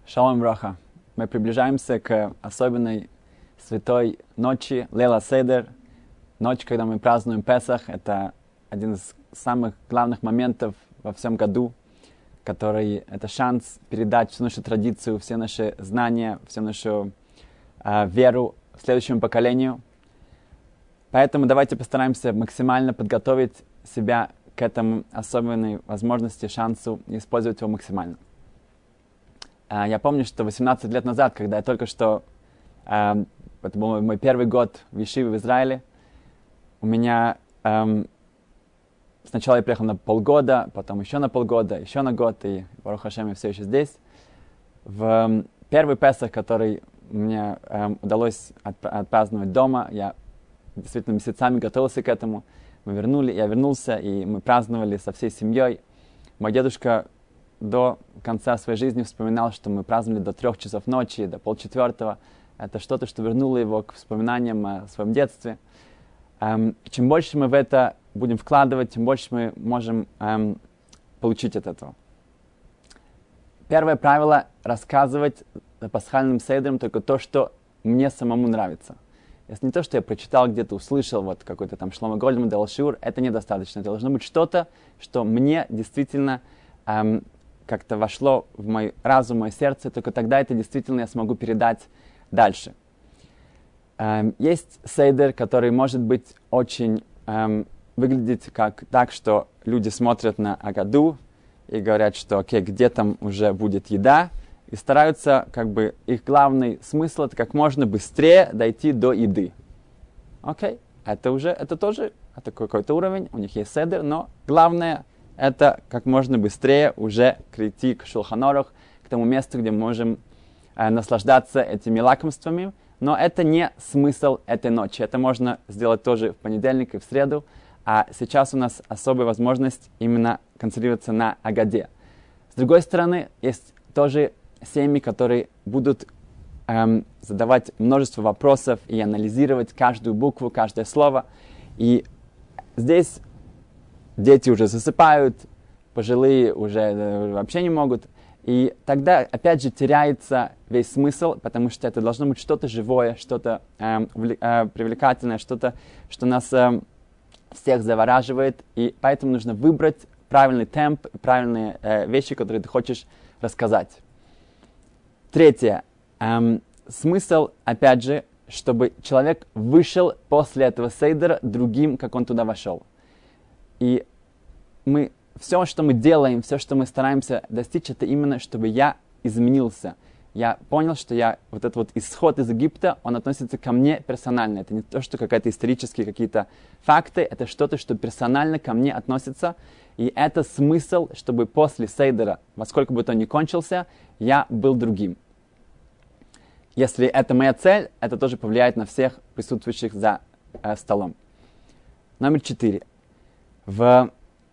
Шалом браха. Мы приближаемся к особенной святой ночи, Лейла Седер, ночь, когда мы празднуем Песах. Это один из самых главных моментов во всем году, это шанс передать всю нашу традицию, все наши знания, всю нашу веру следующему поколению. Поэтому давайте постараемся максимально подготовить себя к этому особенной возможности, шансу и использовать его максимально. Я помню, что 18 лет назад, когда я только что, это был мой первый год в Ешиве в Израиле, у меня сначала я приехал на полгода, потом еще на полгода, еще на год, и Барух Ашем, я все еще здесь. В первый Песах, который мне удалось отпраздновать дома, я действительно месяцами готовился к этому. Я вернулся, и мы праздновали со всей семьей. Мой дедушка до конца своей жизни вспоминал, что мы праздновали до 3 часов ночи, до 3:30. Это что-то, что вернуло его к воспоминаниям о своем детстве. Чем больше мы в это будем вкладывать, тем больше мы можем получить от этого. Первое правило — рассказывать за пасхальным седром только то, что мне самому нравится. Если не то, что я прочитал, где-то услышал, вот какой-то там Шломо Гольдман дал шиур, это недостаточно. Это должно быть что-то, что мне действительно как-то вошло в мой разум, в мое сердце, только тогда это действительно я смогу передать дальше. Есть сейдер, который может быть очень выглядеть как так, что люди смотрят на Агаду и говорят, что окей, где там уже будет еда, и стараются, их главный смысл — это как можно быстрее дойти до еды. Окей, это тоже какой-то уровень, у них есть седер, но главное — это как можно быстрее уже прийти к Шулхан Арух, к тому месту, где мы можем наслаждаться этими лакомствами. Но это не смысл этой ночи. Это можно сделать тоже в понедельник и в среду. А сейчас у нас особая возможность именно концентрироваться на Агаде. С другой стороны, есть тоже семьи, которые будут задавать множество вопросов и анализировать каждую букву, каждое слово. И здесь дети уже засыпают, пожилые уже вообще не могут. И тогда, опять же, теряется весь смысл, потому что это должно быть что-то живое, что-то привлекательное, что-то, что нас всех завораживает. И поэтому нужно выбрать правильный темп, правильные вещи, которые ты хочешь рассказать. Третье. Смысл, опять же, чтобы человек вышел после этого сейдера другим, как он туда вошел. И все, что мы делаем, все, что мы стараемся достичь, это именно, чтобы я изменился. Я понял, что этот исход из Египта, он относится ко мне персонально. Это не то, что какие-то исторические какие-то факты, это что-то, что персонально ко мне относится. И это смысл, чтобы после сейдера, во сколько бы то ни кончился, я был другим. Если это моя цель, это тоже повлияет на всех присутствующих за столом. Номер 4. В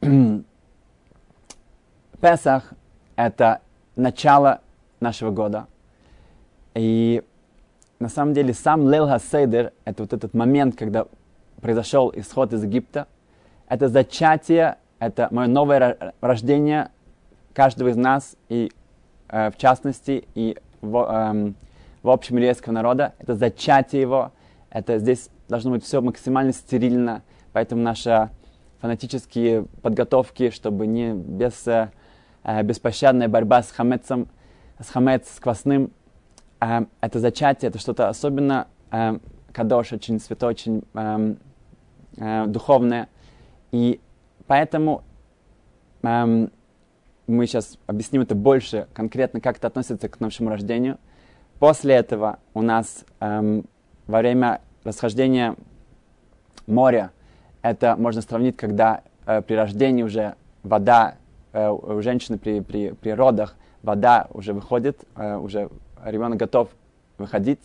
Песах — это начало нашего года. И на самом деле сам Лейл ха-Седер, это этот момент, когда произошел исход из Египта, это зачатие, это мое новое рождение каждого из нас, и в частности, и в общем еврейского народа. Это зачатие его, здесь должно быть все максимально стерильно, поэтому наши фанатические подготовки, чтобы не беспощадная борьба с хамецом, с квасным. Это зачатие, это что-то особенно кадош, очень святое, очень духовное. И поэтому мы сейчас объясним это больше конкретно, как это относится к нашему рождению. После этого у нас во время расхождения моря, это можно сравнить, когда при рождении уже вода, у женщины при родах вода уже выходит, уже ребенок готов выходить.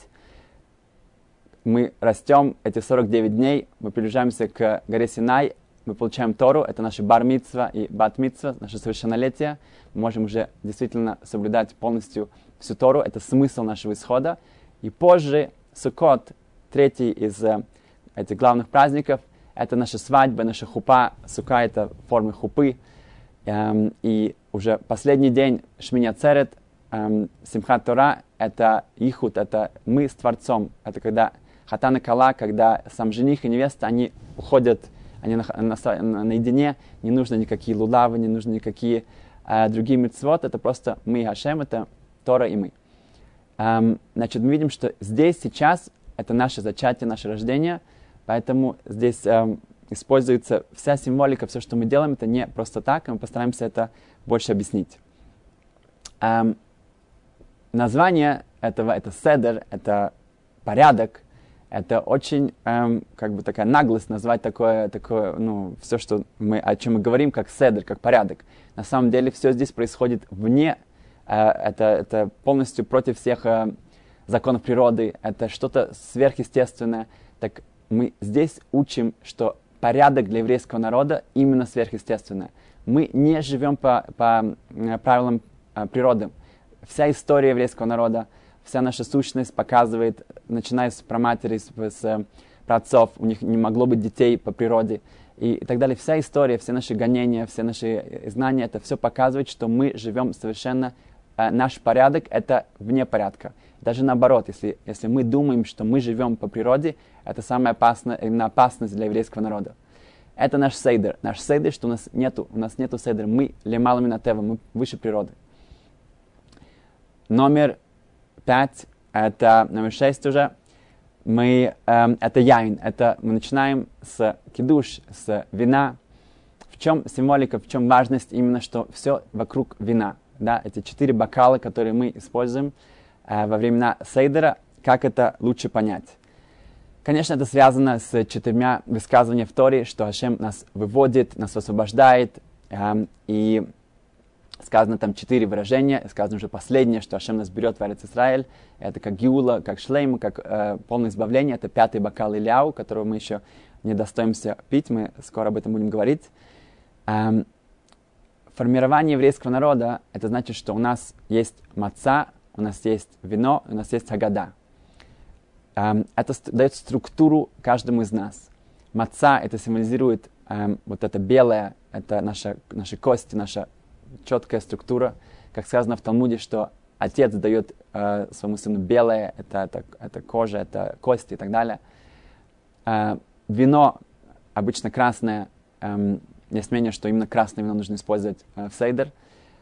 Мы растем эти 49 дней, мы приближаемся к горе Синай, мы получаем Тору, это наши бар-мицва и бат-мицва, наше совершеннолетие. Мы можем уже действительно соблюдать полностью всю Тору, это смысл нашего исхода. И позже Суккот, третий из этих главных праздников, это наша свадьба, наша хупа. Сука — это формы хупы. И уже последний день Шмини Ацерет, Симхат Тора — это ихуд, это мы с Творцом. Это когда хатан и кала, когда сам жених и невеста, они уходят, они наедине, не нужно никакие лулавы, не нужно никакие другие мицвот, это просто мы и Хашем, это Тора и мы. Значит, мы видим, что здесь, сейчас, это наше зачатие, наше рождение, поэтому здесь используется вся символика, все, что мы делаем, это не просто так, и мы постараемся это больше объяснить. Название этого — это седер, это порядок, это очень, как бы такая наглость назвать такое, все, что о чем мы говорим, как седер, как порядок. На самом деле все здесь происходит вне, это полностью против всех законов природы, это что-то сверхъестественное. Так мы здесь учим, что порядок для еврейского народа именно сверхъестественное. Мы не живем по правилам природы. Вся история еврейского народа, вся наша сущность показывает, начиная с праматерей, с праотцов, у них не могло быть детей по природе и так далее. Вся история, все наши гонения, все наши знания, это все показывает, что мы живем совершенно, наш порядок — это вне порядка. Даже наоборот, если мы думаем, что мы живем по природе, это самая опасная, именно опасность для еврейского народа. Это наш сейдер. Наш сейдер, что у нас нету сейдера. Мы лемала минатева, мы выше природы. Номер 5, это номер 6 уже. Это яин. Это мы начинаем с кидуш, с вина. В чем символика, в чем важность именно, что все вокруг вина. Да, эти 4 бокала, которые мы используем во времена сейдера, как это лучше понять. Конечно, это связано с 4 высказываниями в Торе, что Хашем нас выводит, нас освобождает. И сказано там 4 выражения. Сказано уже последнее, что Хашем нас берет в Эрец Исраэль. Это как гиула, как шлейм, как полное избавление. Это 5-й бокал Иляу, которого мы еще не достоимся пить. Мы скоро об этом будем говорить. Формирование еврейского народа, это значит, что у нас есть маца, у нас есть вино, у нас есть хагада. Это дает структуру каждому из нас. Маца — это символизирует вот это белое, это наши кости, наша четкая структура. Как сказано в Талмуде, что отец дает своему сыну белое, это кожа, это кости и так далее. Вино обычно красное. Есть мнение, что именно красное вино нужно использовать в сейдер.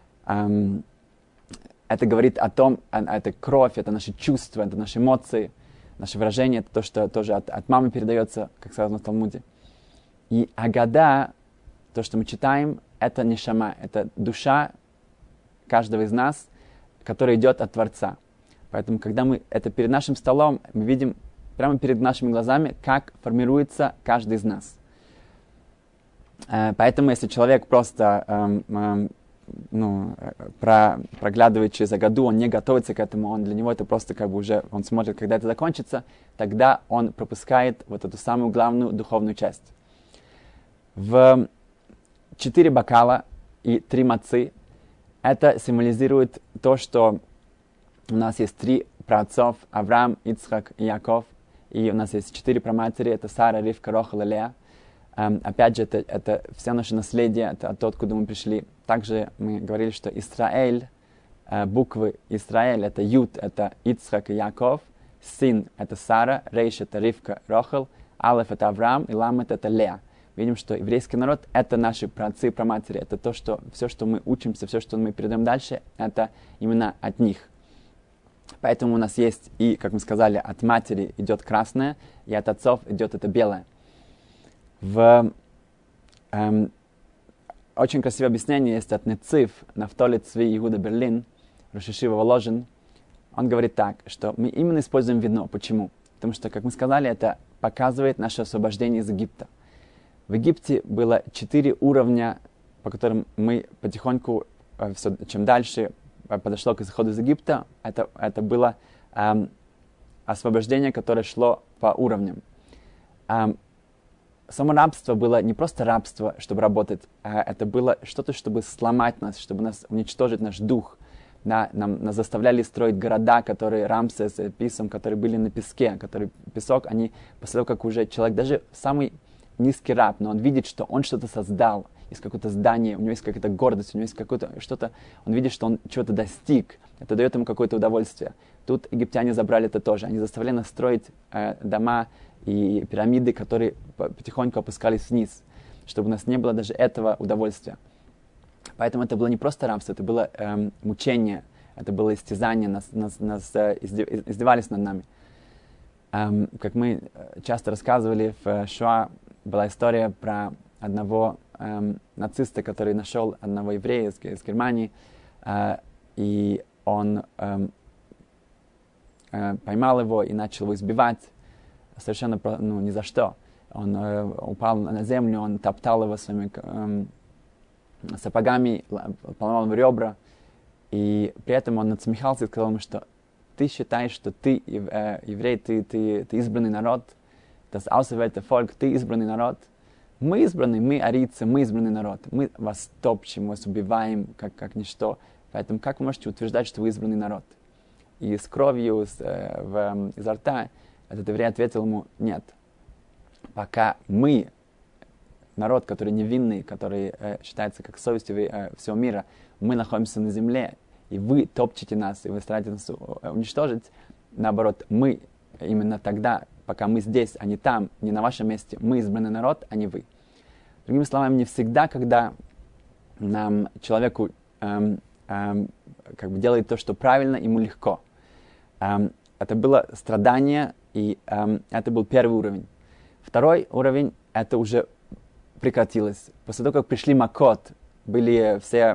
Это говорит о том, это кровь, это наши чувства, это наши эмоции, наши выражения, это то, что тоже от мамы передается, как сказано в Талмуде. И агада, то, что мы читаем, это нешама, это душа каждого из нас, которая идет от Творца. Поэтому, когда мы это перед нашим столом, мы видим прямо перед нашими глазами, как формируется каждый из нас. Поэтому, если человек просто проглядывает через агаду, он не готовится к этому, для него это просто как бы уже, он смотрит, когда это закончится, тогда он пропускает вот эту самую главную духовную часть. В 4 бокала и 3 мацы это символизирует то, что у нас есть 3 праотцов: Авраам, Ицхак и Яков, и у нас есть 4 праматери, это Сара, Ривка, Рохел и Леа. Опять же, это все наше наследие, это оттуда, откуда мы пришли. Также мы говорили, что Исраэль, буквы Исраэль, это Юд, это Ицхак и Яков, Син — это Сара, Рейш — это Ривка, Рохел, Алеф — это Авраам, и Ламет — это Леа. Видим, что еврейский народ — это наши праотцы и праматери, это то, что все, что мы учимся, все, что мы передаем дальше, это именно от них. Поэтому у нас есть и, как мы сказали, от матери идет красное, и от отцов идет это белое. Очень красивое объяснение есть от Нецив, Нафтоли Цви Иуда Берлин, Рош ешива Воложен. Он говорит так, что мы именно используем вино. Почему? Потому что, как мы сказали, это показывает наше освобождение из Египта. В Египте было 4 уровня, по которым мы потихоньку, чем дальше подошло к исходу из Египта, это было освобождение, которое шло по уровням. Само рабство было не просто рабство, чтобы работать, а это было что-то, чтобы сломать нас, чтобы нас уничтожить наш дух. Да, нас заставляли строить города, которые Рамсес, Писом, которые были на песке, которые песок, они после того, как уже человек, даже самый низкий раб, но он видит, что он что-то создал, есть какое-то здание, у него есть какая-то гордость, у него есть какое-то что-то, он видит, что он чего-то достиг, это дает ему какое-то удовольствие. Тут египтяне забрали это тоже, они заставляли нас строить дома и пирамиды, которые потихоньку опускались вниз, чтобы у нас не было даже этого удовольствия. Поэтому это было не просто рабство, это было мучение, это было истязание, нас издевались над нами. Как мы часто рассказывали в Шоа, была история про одного нациста, который нашел одного еврея из Германии, и он поймал его и начал его избивать совершенно ни за что. Он упал на землю, он топтал его своими сапогами, поломал ему ребра, и при этом он насмехался и сказал ему, что ты считаешь, что ты еврей, ты избранный народ, das auserwählte Volk, ты избранный народ. Мы избранный, мы арийцы, мы избранный народ. Мы вас топчем, мы вас убиваем, как ничто. Поэтому как вы можете утверждать, что вы избранный народ? И с кровью изо рта этот еврей ответил ему, нет. Пока мы, народ, который невинный, который считается как совестью всего мира, мы находимся на земле, и вы топчете нас, и вы стараетесь нас уничтожить, наоборот, мы именно тогда, пока мы здесь, а не там, не на вашем месте, мы избранный народ, а не вы. Другими словами, не всегда, когда нам человеку как бы делает то, что правильно, ему легко. Это было страдание, и это был первый уровень. Второй уровень, это уже прекратилось. После того, как пришли макот, были все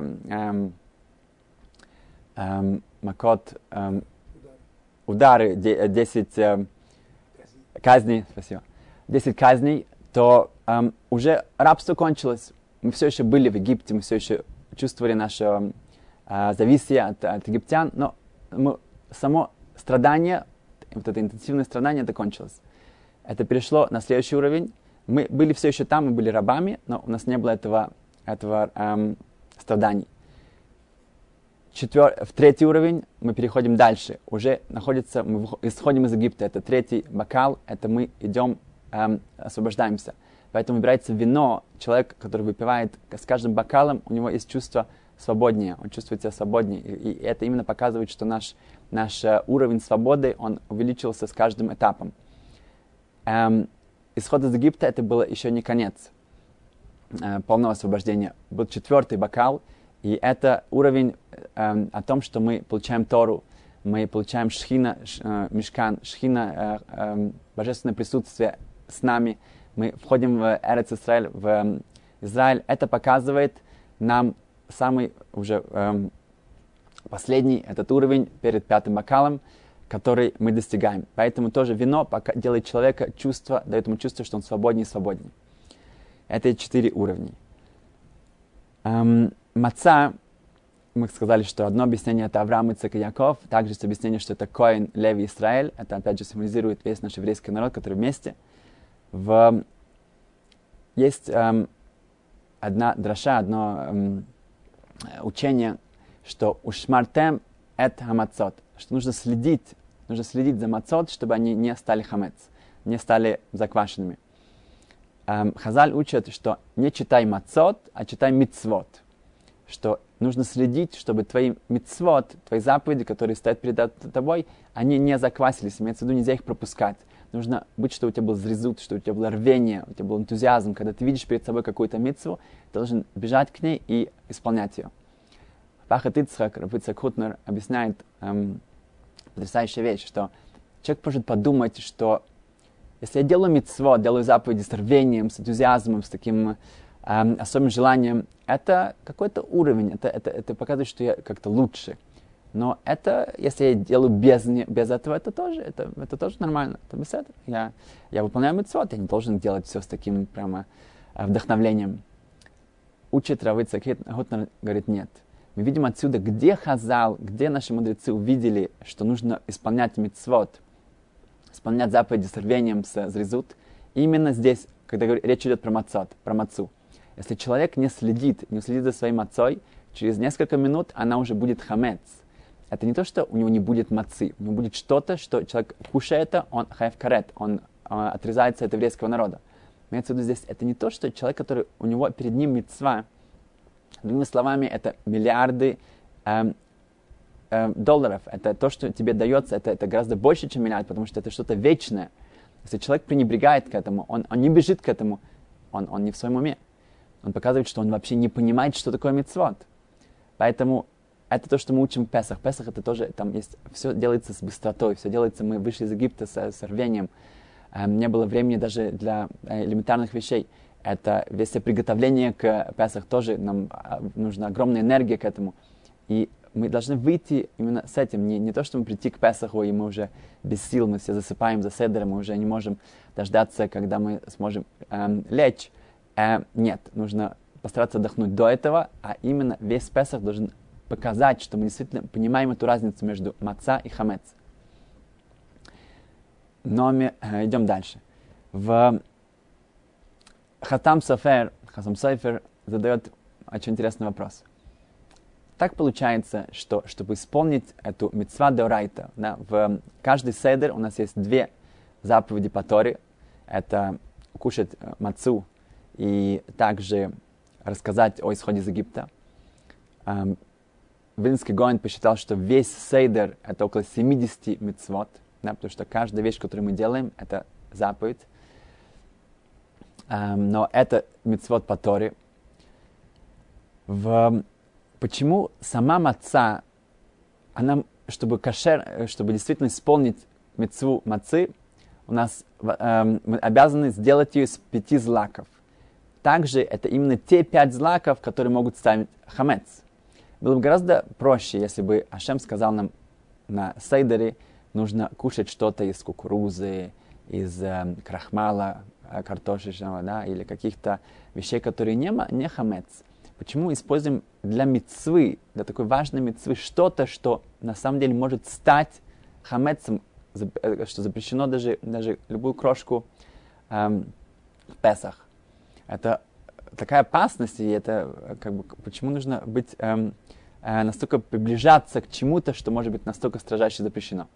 макот, удары, 10 казней, спасибо, 10 казней, то уже рабство кончилось. Мы все еще были в Египте, мы все еще чувствовали наше зависие от египтян, но само страдание, вот это интенсивное страдание, это кончилось. Это перешло на следующий уровень. Мы были все еще там, мы были рабами, но у нас не было этого страданий. В третий уровень мы переходим дальше. Уже находится, мы исходим из Египта. Это третий бокал, это мы идем, освобождаемся. Поэтому выбирается вино. Человек, который выпивает, с каждым бокалом у него есть чувство свободнее, он чувствует себя свободнее. И это именно показывает, что наш уровень свободы, он увеличился с каждым этапом. Исход из Египта, это было еще не конец полного освобождения. Был четвертый бокал, и это уровень о том, что мы получаем Тору, мы получаем Шхина, Мишкан, Шхина, божественное присутствие с нами. Мы входим в Эрец Исраэль, в Израиль. Это показывает нам самый уже последний этот уровень перед пятым бокалом, который мы достигаем. Поэтому тоже вино делает человека чувство, дает ему чувство, что он свободнее и свободнее. Это 4 уровня. Маца, мы сказали, что одно объяснение это Авраам, Ицхак и Яков, также есть объяснение, что это Коэн, Леви, Израиль. Это опять же символизирует весь наш еврейский народ, который вместе. Есть одна драша, одно учение, что ушмартем эт хамацот, что нужно следить за мацот, чтобы они не стали хамец, не стали заквашенными. Хазаль учат, что не читай мацот, а читай мицвот, что нужно следить, чтобы твои мицвот, твои заповеди, которые стоят перед тобой, они не заквасились, имеется в виду, нельзя их пропускать. Нужно быть, что у тебя был зрезут, что у тебя было рвение, у тебя был энтузиазм. Когда ты видишь перед собой какую-то мицву, ты должен бежать к ней и исполнять ее. Пахат Ицхак, Рав Ицхак Хутнер, объясняет потрясающую вещь, что человек может подумать, что если я делаю мицвот, делаю заповеди с рвением, с энтузиазмом, с таким особым желанием, это какой-то уровень, это показывает, что я как-то лучше. Но это, если я делаю без этого, это тоже нормально. Это беседа. Я выполняю мицвот, я не должен делать все с таким прямо вдохновлением. Учит Рав Ицхак Хутнер, говорит, нет. Мы видим отсюда, где Хазал, где наши мудрецы увидели, что нужно исполнять мицвот, исполнять заповеди с рвением, с зрезут. Именно здесь, когда речь идет про мацу. Если человек не следит за своей мацой, через несколько минут она уже будет хамец. Это не то, что у него не будет мацы, у него будет что-то, что человек, кушая это, он хайф карет, он отрезается от еврейского народа. Имеется в виду здесь, это не то, что человек, который у него перед ним мицва, другими словами, это миллиарды долларов. Это то, что тебе дается, это гораздо больше, чем миллиард, потому что это что-то вечное. Если человек пренебрегает к этому, он не бежит к этому, он не в своем уме. Он показывает, что он вообще не понимает, что такое мицвот. Поэтому это то, что мы учим в Песах. Песах это тоже, там есть, все делается с быстротой, все делается, мы вышли из Египта с рвением. Не было времени даже для элементарных вещей. Это весь приготовление к Песах тоже, нам нужна огромная энергия к этому. И мы должны выйти именно с этим. Не то, что мы прийти к Песаху, и мы уже без сил, мы все засыпаем за седером, мы уже не можем дождаться, когда мы сможем лечь. Нет, нужно постараться отдохнуть до этого, а именно весь Песах должен показать, что мы действительно понимаем эту разницу между маца и хамец. Но мы идем дальше. В Хатам Софер задает очень интересный вопрос. Так получается, что чтобы исполнить эту мицва деорайта, да, в каждый седер у нас есть две заповеди по Торе. Это кушать мацу и также рассказать о исходе из Египта. Вильнский Гаон посчитал, что весь сейдер это около 70 мицвот, да, потому что каждая вещь, которую мы делаем, это заповедь. Но это мицвот по Торе. Почему сама маца, она, чтобы действительно исполнить мицву мацы, у нас мы обязаны сделать ее из 5 злаков. Также это именно те 5 злаков, которые могут ставить хамец. Было бы гораздо проще, если бы Ашем сказал нам на сейдере, нужно кушать что-то из кукурузы, из крахмала картошечного, да, или каких-то вещей, которые не хамец. Почему используем для мицвы, для такой важной мицвы, что-то, что на самом деле может стать хамецом, что запрещено даже любую крошку в Песах. Это такая опасность, и это почему нужно быть настолько приближаться к чему-то, что может быть настолько строжайше запрещено.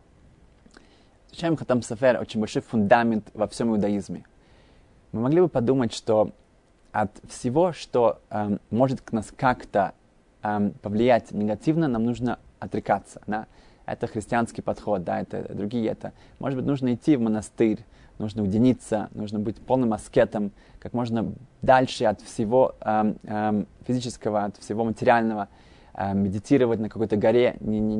Изучаем Хатам Софер, очень большой фундамент во всем иудаизме. Мы могли бы подумать, что от всего, что может нас как-то повлиять негативно, нам нужно отрекаться. Да? Это христианский подход, да, это другие. Может быть, нужно идти в монастырь, нужно уединиться, нужно быть полным аскетом, как можно дальше от всего физического, от всего материального, медитировать на какой-то горе,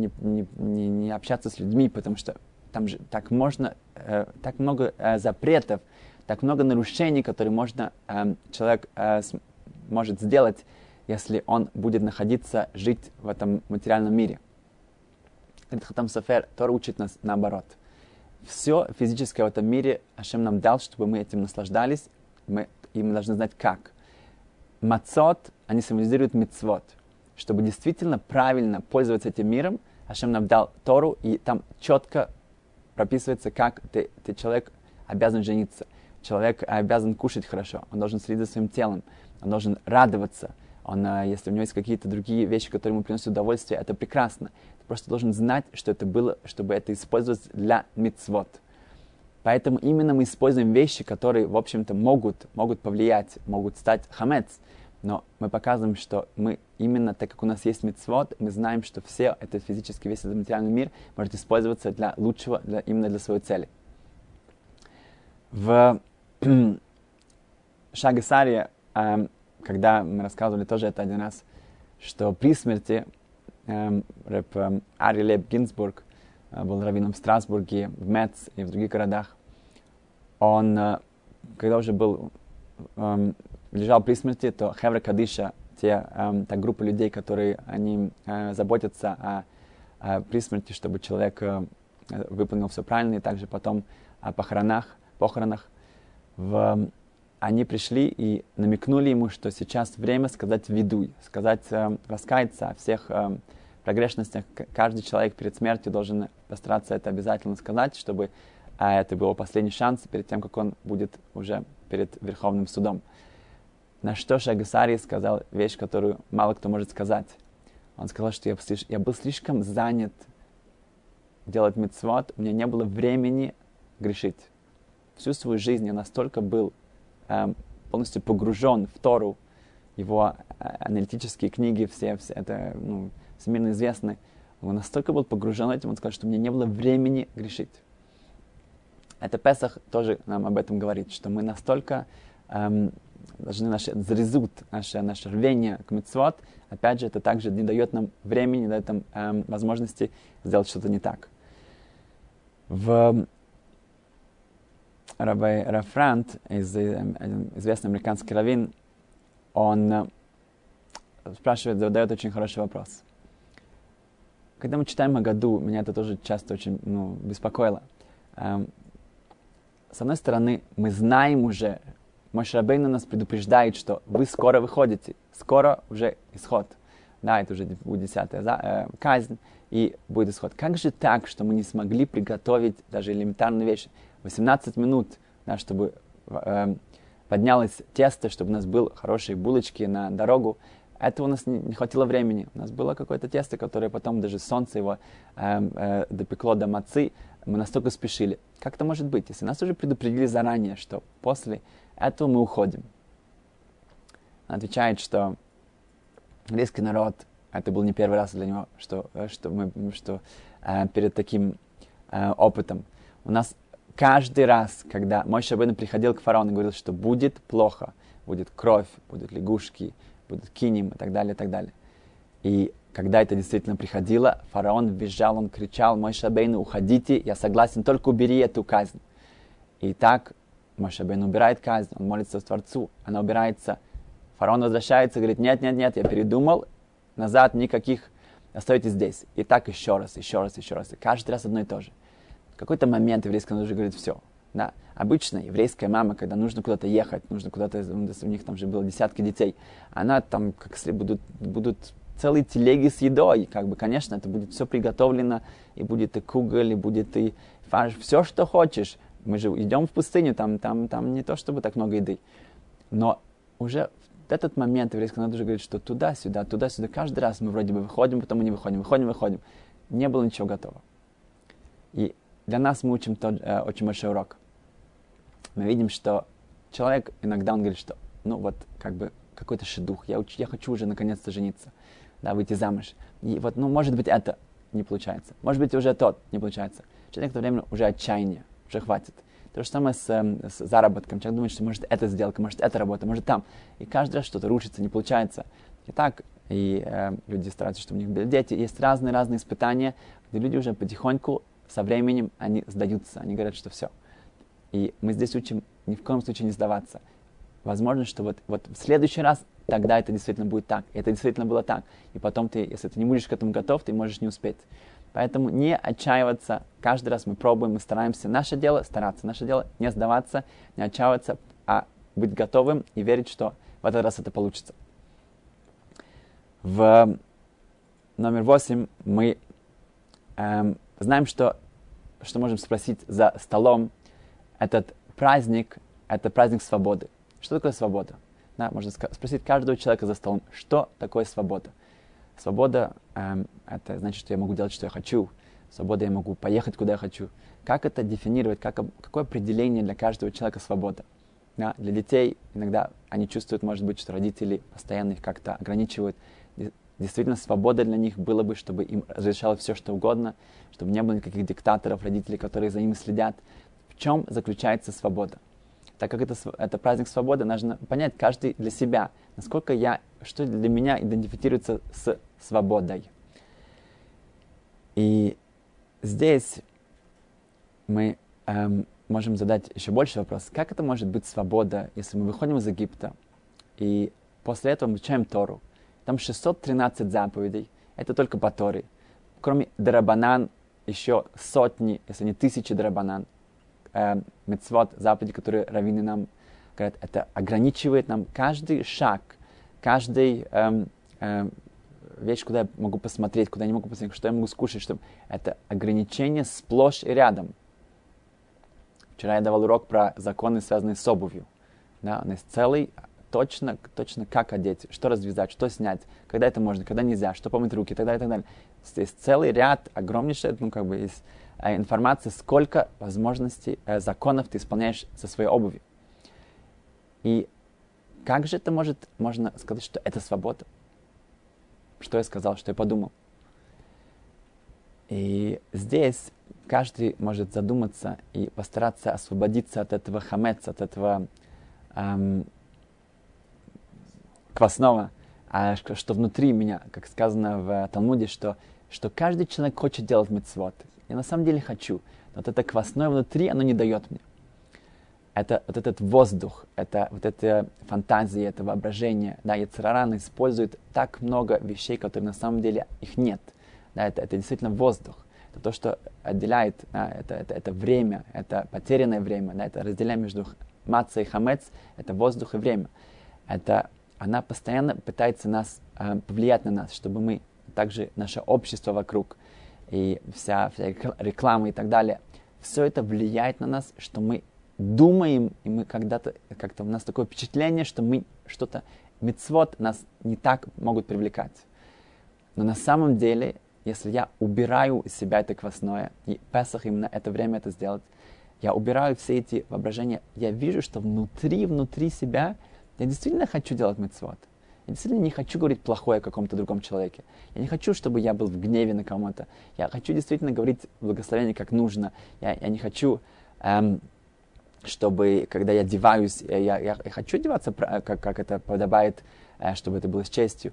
не общаться с людьми, потому что там же так много запретов, так много нарушений, которые человек может сделать, если он будет жить в этом материальном мире. Хатам Софер, Тора учит нас наоборот. Все физическое в этом мире Ашем нам дал, чтобы мы этим наслаждались, и мы должны знать как. Мацот, они символизируют мицвот. Чтобы действительно правильно пользоваться этим миром, Ашем нам дал Тору, и там четко прописывается, как человек обязан жениться. Человек обязан кушать хорошо, он должен следить за своим телом, он должен радоваться. Если у него есть какие-то другие вещи, которые ему приносят удовольствие, это прекрасно. Ты просто должен знать, что это было, чтобы это использовать для мицвот. Поэтому именно мы используем вещи, которые, в общем-то, могут повлиять, могут стать хамец. Но мы показываем, что мы именно, так как у нас есть мицвот, мы знаем, что все этот физический, весь этот материальный мир может использоваться для лучшего, именно для своей цели. В Шаге Сарье, когда мы рассказывали тоже это один раз, что при смерти рэб Ари Лейб Гинзбург был раввином в Страсбурге, в Мец и в других городах. Он, когда уже лежал при смерти, то Хевра Кадиша, та группа людей, которые они заботятся о при смерти, чтобы человек выполнил все правильно, и также потом о похоронах, они пришли и намекнули ему, что сейчас время сказать видуй, раскаяться о всех прогрешностях. Каждый человек перед смертью должен постараться это обязательно сказать, чтобы это был последний шанс перед тем, как он будет уже перед Верховным судом. На что Шаге Сарье сказал вещь, которую мало кто может сказать. Он сказал, что я был слишком занят делать мицвот, у меня не было времени грешить. Всю свою жизнь я настолько был полностью погружен в Тору, его аналитические книги, все это всемирно известны. Он настолько был погружен этим, он сказал, что у меня не было времени грешить. Это Песах тоже нам об этом говорит, что мы настолько должны зарезут наше рвение к мицвот, опять же, это также не дает нам времени, не дает нам возможности сделать что-то не так. Рав Франт, известный американский раввин, он задает очень хороший вопрос. Когда мы читаем о году, меня это тоже часто очень беспокоило. С одной стороны, мы знаем уже, Моше Рабейну нас предупреждает, что вы скоро выходите, скоро уже исход. Да, это уже будет 10-я казнь, и будет исход. Как же так, что мы не смогли приготовить даже элементарную вещь? 18 минут, да, чтобы поднялось тесто, чтобы у нас были хорошие булочки на дорогу. Это у нас не хватило времени. У нас было какое-то тесто, которое потом даже солнце его допекло до мацы. Мы настолько спешили. Как это может быть, если нас уже предупредили заранее, что после этого мы уходим? Он отвечает, что еврейский народ, это был не первый раз для него, что перед таким опытом. У нас каждый раз, когда Моше Рабейну приходил к фараону и говорил, что будет плохо, будет кровь, будут лягушки, будут кинем и так далее, и так далее. И когда это действительно приходило, фараон визжал, он кричал: Моше Рабейну, уходите, я согласен, только убери эту казнь. И так Моше Рабейну убирает казнь, он молится Творцу, она убирается. Фараон возвращается и говорит: нет, я передумал, назад никаких, остаетесь здесь. И так еще раз. И каждый раз одно и то же. В какой-то момент еврейский народ уже говорит: все. Да. Обычно еврейская мама, когда нужно куда-то ехать, нужно куда-то, у них там же было десятки детей, она там, как если будут целые телеги с едой, конечно, это будет все приготовлено, и будет и куголь, и будет и фарш, все, что хочешь. Мы же идем в пустыню, там не то чтобы так много еды. Но уже в этот момент еврейский народ уже говорит, что туда-сюда, каждый раз мы вроде бы выходим, потом мы не выходим. Не было ничего готово. И для нас мы учим очень большой урок. Мы видим, что человек иногда он говорит, что какой-то шедух, я хочу уже наконец-то жениться, да, выйти замуж. И может быть, это не получается. Может быть, уже тот не получается. Через некоторое время уже отчаяние, уже хватит. То же самое с заработком. Человек думает, что может это сделка, может это работа, может там. И каждый раз что-то рушится, не получается. И так, люди стараются, чтобы у них были дети. Есть разные разные-испытания, где люди уже потихоньку, со временем, они сдаются, они говорят, что все. И мы здесь учим ни в коем случае не сдаваться. Возможно, что вот в следующий раз тогда это действительно будет так. И это действительно было так. И потом если ты не будешь к этому готов, ты можешь не успеть. Поэтому не отчаиваться. Каждый раз мы пробуем, мы стараемся. Наше дело стараться. Наше дело не сдаваться, не отчаиваться, а быть готовым и верить, что в этот раз это получится. В номер 8 мы знаем, что можем спросить за столом. Этот праздник – это праздник свободы. Что такое свобода? Да, можно спросить каждого человека за столом, что такое свобода. Свобода это значит, что я могу делать, что я хочу. Свобода, я могу поехать, куда я хочу. Как это дефинировать? Какое определение для каждого человека свобода? Да, для детей иногда они чувствуют, может быть, что родители постоянно их как-то ограничивают. Действительно, свобода для них было бы, чтобы им разрешалось все, что угодно, чтобы не было никаких диктаторов, родителей, которые за ними следят. В чем заключается свобода? Так как это праздник свободы, нужно понять каждый для себя, что для меня идентифицируется с свободой. И здесь мы можем задать еще больше вопросов. Как это может быть свобода, если мы выходим из Египта, и после этого мы изучаем Тору? Там 613 заповедей, это только по Торе. Кроме дарабанан, еще сотни, если не тысячи дарабанан, мицвот, заповеди, которые раввины нам говорят, это ограничивает нам каждый шаг, каждый вещь, куда я могу посмотреть, куда я не могу посмотреть, что я могу скушать, чтобы это ограничение сплошь и рядом. Вчера я давал урок про законы, связанные с обувью. Да, он есть целый, точно как одеть, что развязать, что снять, когда это можно, когда нельзя, что помыть руки и так далее, и так далее. Есть целый ряд, огромнейший, есть информация, сколько возможностей, законов ты исполняешь со своей обувью. И как же это можно сказать, что это свобода? Что я сказал, что я подумал? И здесь каждый может задуматься и постараться освободиться от этого хамеца, от этого квасного, что внутри меня, как сказано в Талмуде, что каждый человек хочет делать мицвот. Я на самом деле хочу, но вот это квасное внутри, оно не дает мне. Это вот этот воздух, это вот эта фантазия, это воображение. Да, Йецер Хара использует так много вещей, которые на самом деле их нет. Да, это действительно воздух. Это то, что отделяет, да, это время, это потерянное время, да, это разделяем между маца и хамец, это воздух и время. Она постоянно пытается повлиять на нас, чтобы мы, также наше общество вокруг, и вся реклама и так далее, все это влияет на нас, что мы думаем, и мы как-то у нас такое впечатление, что мы что-то, мицвот нас не так могут привлекать. Но на самом деле, если я убираю из себя это квасное, и Песах именно это время это сделать, я убираю все эти воображения, я вижу, что внутри себя я действительно хочу делать мицвот. Я действительно не хочу говорить плохое о каком-то другом человеке. Я не хочу, чтобы я был в гневе на кого-то. Я хочу действительно говорить благословение как нужно. Я не хочу, чтобы, когда я одеваюсь, я хочу одеваться, как это подобает, чтобы это было с честью.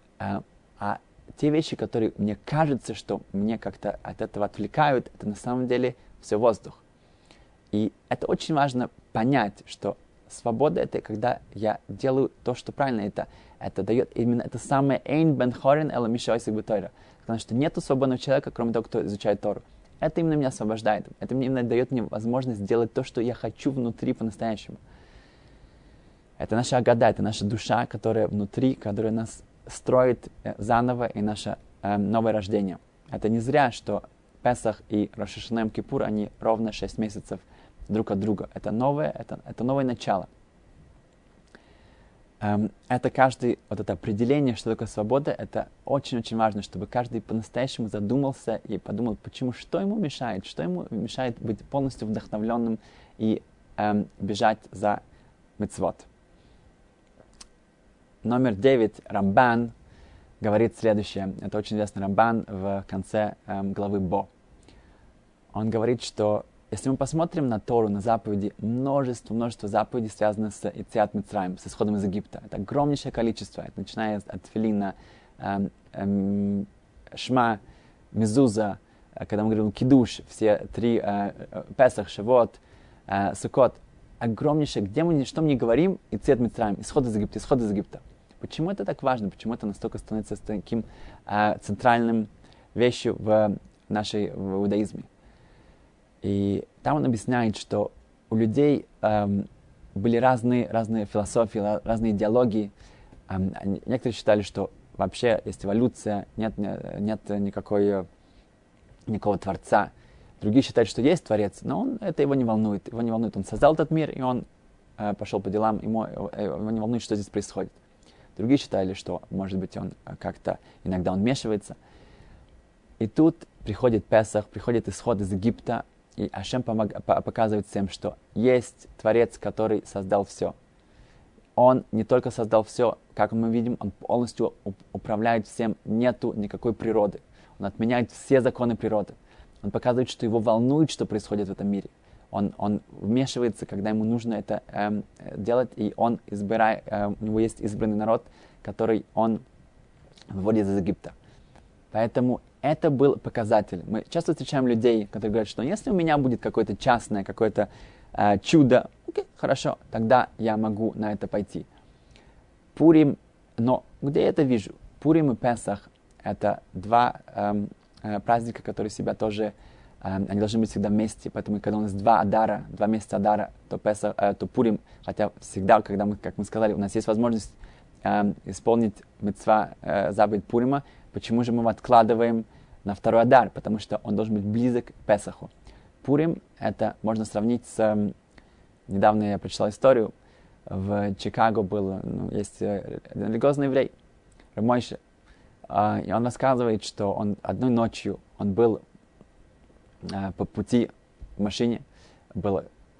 А те вещи, которые мне кажется, что мне как-то от этого отвлекают, это на самом деле все воздух. И это очень важно понять, что свобода — это когда я делаю то, что правильно. Это дает именно это самое «эйн бен хорин эла миша ойсек б'Тойра». Потому что нету свободного человека, кроме того, кто изучает Тору. Это именно меня освобождает. Это именно дает мне возможность делать то, что я хочу внутри по-настоящему. Это наша агада, это наша душа, которая внутри, которая нас строит заново, и наше новое рождение. Это не зря, что Песах и Рош ха-Шана и Йом-Кипур, они ровно 6 месяцев друг от друга. Это новое начало. Это каждый, вот это определение, что такое свобода, это очень-очень важно, чтобы каждый по-настоящему задумался и подумал, что ему мешает быть полностью вдохновленным и бежать за мицвот. Номер 9, Рамбан, говорит следующее. Это очень известный Рамбан в конце главы Бо. Он говорит, что если мы посмотрим на Тору, на заповеди, множество заповедей связано с Ицьят Мицраим, с исходом из Египта. Это огромнейшее количество, это начиная от Тфилина, Шма, Мезуза, когда мы говорим Кидуш, все 3, Песах, Шавот, Суккот. Огромнейшее, что мы не говорим, Ицьят Мицраим, исход из Египта. Почему это так важно? Почему это настолько становится таким центральным вещью в иудаизме? И там он объясняет, что у людей были разные философии, разные идеологии. Некоторые считали, что вообще есть эволюция, нет никакого Творца. Другие считают, что есть Творец, но это его не волнует. Он создал этот мир, и он пошел по делам, его не волнует, что здесь происходит. Другие считали, что, может быть, он как-то иногда он вмешивается. И тут приходит Песах, приходит исход из Египта, и Ашем показывает всем, что есть Творец, который создал все. Он не только создал все, как мы видим, он полностью управляет всем, нету никакой природы. Он отменяет все законы природы. Он показывает, что его волнует, что происходит в этом мире. Он вмешивается, когда ему нужно это делать, и он избирает, у него есть избранный народ, который он выводит из Египта. Поэтому это был показатель. Мы часто встречаем людей, которые говорят, что если у меня будет какое-то частное, какое-то чудо, окей, хорошо, тогда я могу на это пойти. Пурим, но где я это вижу? Пурим и Песах — это 2 праздника, которые себя тоже, они должны быть всегда вместе, поэтому когда у нас 2 месяца Адара, то Песах, то Пурим, хотя всегда, когда мы, как мы сказали, у нас есть возможность исполнить мицва, заповедь Пурима, почему же мы его откладываем на 2 Адар? Потому что он должен быть близок к Песаху. Пурим, это можно сравнить с... Недавно я прочитал историю. В Чикаго есть религиозный еврей, Рав Мойше. И он рассказывает, что одной ночью он был по пути в машине. Было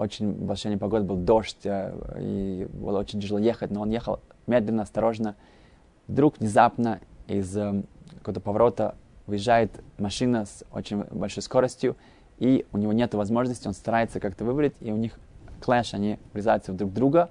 очень большая непогода, был дождь, и было очень тяжело ехать, но он ехал медленно, осторожно. Вдруг внезапно из какого-то поворота выезжает машина с очень большой скоростью, и у него нет возможности, он старается как-то выбрать, и у них клэш, они врезаются друг в друга.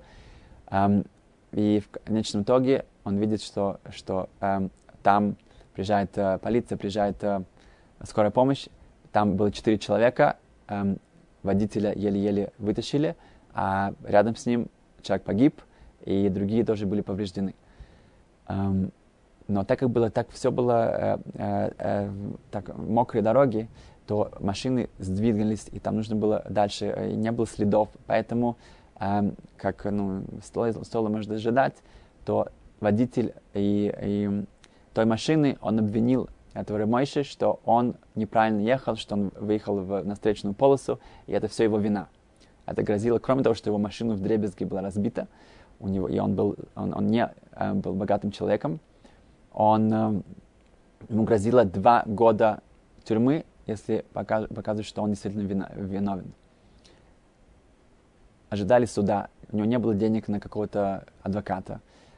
И в конечном итоге он видит, что там приезжает полиция, приезжает скорая помощь. Там было 4 человека, водителя еле-еле вытащили, а рядом с ним человек погиб, и другие тоже были повреждены. Но так как все было так, мокрые дороги, то машины сдвигались, и там нужно было дальше, и не было следов. Поэтому, как стоило, можно ожидать, то водитель и той машины, он обвинил этого Рeb Мойше, что он неправильно ехал, что он выехал на встречную полосу, и это все его вина. Это грозило, кроме того, что его машина вдребезги была разбита, и он не был богатым человеком, ему грозило 2 года тюрьмы, если показывает, что он действительно виновен. Ожидали суда, у него не было денег на какого-то адвоката,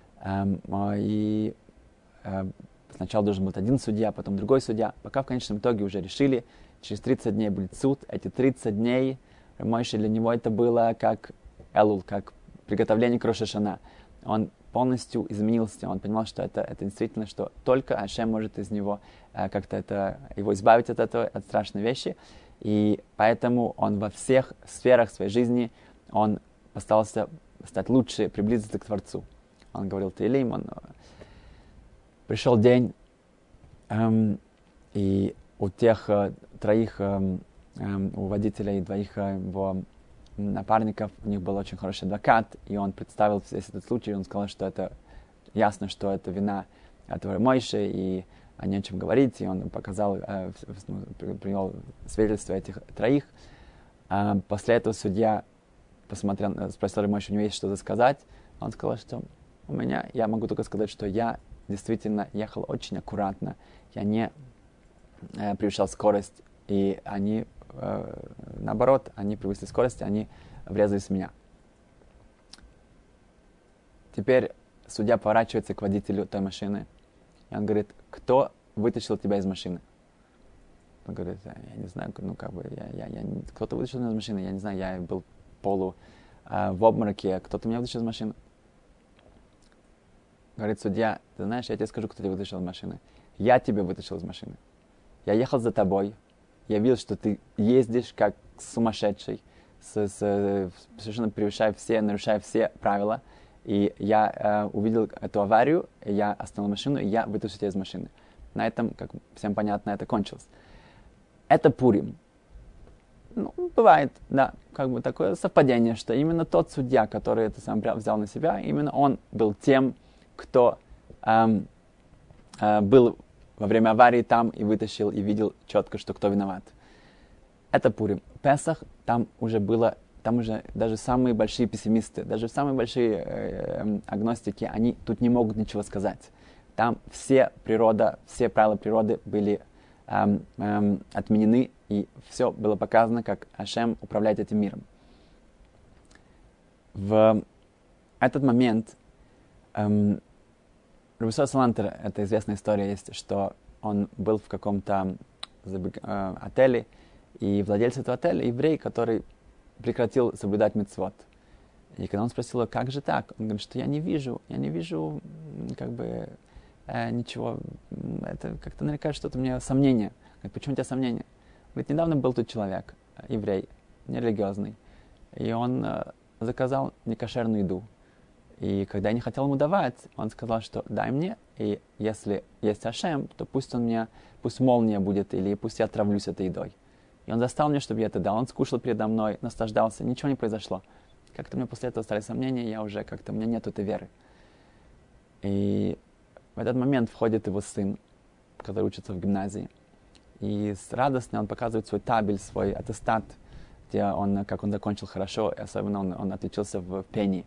и сначала должен был один судья, потом другой судья, пока в конечном итоге уже решили, через 30 дней будет суд. Эти 30 дней, Мойше, для него это было как Элул, как приготовление к Рош ха-Шана. Он полностью изменился, он понимал, что это действительно, что только Ашем может из него как-то его избавить от этого, от страшной вещи. И поэтому он во всех сферах своей жизни, он постарался стать лучше, приблизиться к Творцу. Он говорил Теилим, пришел день, и у тех 3, у водителя и 2 его напарников, у них был очень хороший адвокат, и он представил весь этот случай, и он сказал, что это ясно, что это вина этого Мойше, и не о чем говорить, и он показал, привел свидетельство этих 3. После этого судья спросил Мойше, у него есть что-то сказать, он сказал, что я могу только сказать, что я действительно ехал очень аккуратно, я не превышал скорость, и они, наоборот, они превысили скорость, они врезались в меня. Теперь судья поворачивается к водителю той машины, и он говорит, кто вытащил тебя из машины? Он говорит, я не знаю, кто-то вытащил меня из машины, я не знаю, я был в обмороке, кто-то меня вытащил из машины. Говорит судья, ты знаешь, я тебе скажу, кто тебя вытащил из машины. Я тебя вытащил из машины. Я ехал за тобой, я видел, что ты ездишь как сумасшедший, совершенно нарушая все правила. И я увидел эту аварию, я остановил машину, и я вытащил тебя из машины. На этом, как всем понятно, это кончилось. Это Пурим. Бывает, да, такое совпадение, что именно тот судья, который это сам взял на себя, именно он был тем, кто был во время аварии там и вытащил, и видел четко, что кто виноват. Это Пурим. Песах, там уже даже самые большие пессимисты, даже самые большие агностики, они тут не могут ничего сказать. Там все правила природы были отменены, и все было показано, как Ашем управляет этим миром. В этот момент Рав Исроэль Салантер, это известная история есть, что он был в каком-то отеле, и владелец этого отеля, еврей, который прекратил соблюдать мицвот. И когда он спросил его, как же так? Он говорит, что я не вижу ничего. Это как-то нарекает что-то мне сомнение. Говорит, почему у тебя сомнения? Говорит, недавно был тут человек, еврей, нерелигиозный, и он заказал некошерную еду. И когда я не хотел ему давать, он сказал, что дай мне, и если есть Ашем, то пусть молния будет, или пусть я отравлюсь этой едой. И он застал меня, чтобы я это дал. Он скушал передо мной, наслаждался, ничего не произошло. Как-то у меня после этого стали сомнения, у меня нет этой веры. И в этот момент входит его сын, который учится в гимназии. И радостно он показывает свой табель, свой аттестат, где как он закончил хорошо, и особенно он отличился в пении.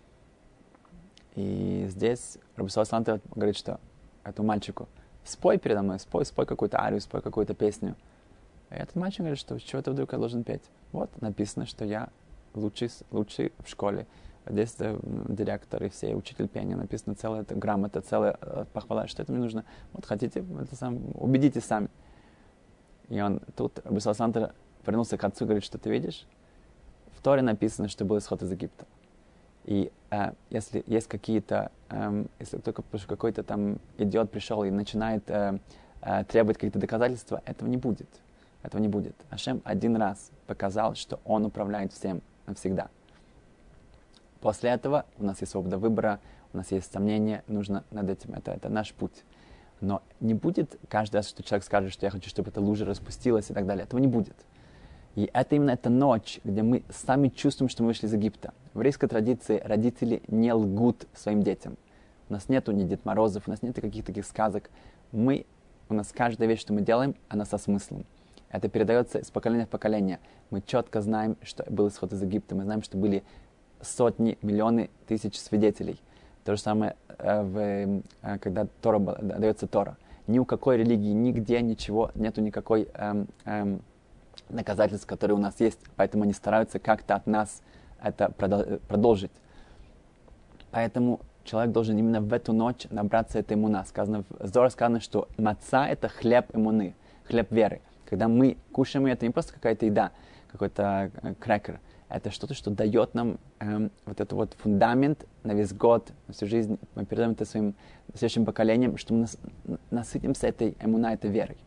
И здесь Рав Исроэль Салантер говорит, что этому мальчику, спой передо мной, спой какую-то арию, спой какую-то песню. И этот мальчик говорит, что чего ты вдруг я должен петь? Вот написано, что я лучший в школе. Здесь директор и все, учитель пения, написано целая эта грамота, целая похвала, что это мне нужно. Вот хотите, убедитесь сами. И он тут, Раби Салсантер, вернулся к отцу и говорит, что ты видишь? В Торе написано, что был исход из Египта. И если есть какие-то, если только какой-то там идиот пришел и начинает требовать какие-то доказательства, этого не будет. Этого не будет. Ашем один раз показал, что он управляет всем навсегда. После этого у нас есть свобода выбора, у нас есть сомнения, нужно над этим, это наш путь. Но не будет каждый раз, что человек скажет, что я хочу, чтобы эта лужа распустилась и так далее. Этого не будет. И это именно эта ночь, где мы сами чувствуем, что мы вышли из Египта. В еврейской традиции родители не лгут своим детям. У нас нету ни Дед Морозов, у нас нет каких-то таких сказок. У нас каждая вещь, что мы делаем, она со смыслом. Это передается из поколения в поколение. Мы четко знаем, что был исход из Египта. Мы знаем, что были сотни, миллионы, тысяч свидетелей. То же самое, когда дается Тора. Ни у какой религии, нигде ничего, нету никакой доказательств, которые у нас есть. Поэтому они стараются как-то от нас это продолжить. Поэтому человек должен именно в эту ночь набраться этой иммуна. Здорово сказано, что маца — это хлеб иммуны, хлеб веры. Когда мы кушаем ее, это не просто какая-то еда, какой-то крекер. Это что-то, что дает нам вот этот вот фундамент на весь год, на всю жизнь. Мы передаем это своим следующим поколениям, что мы насытимся этой иммуна, этой верой.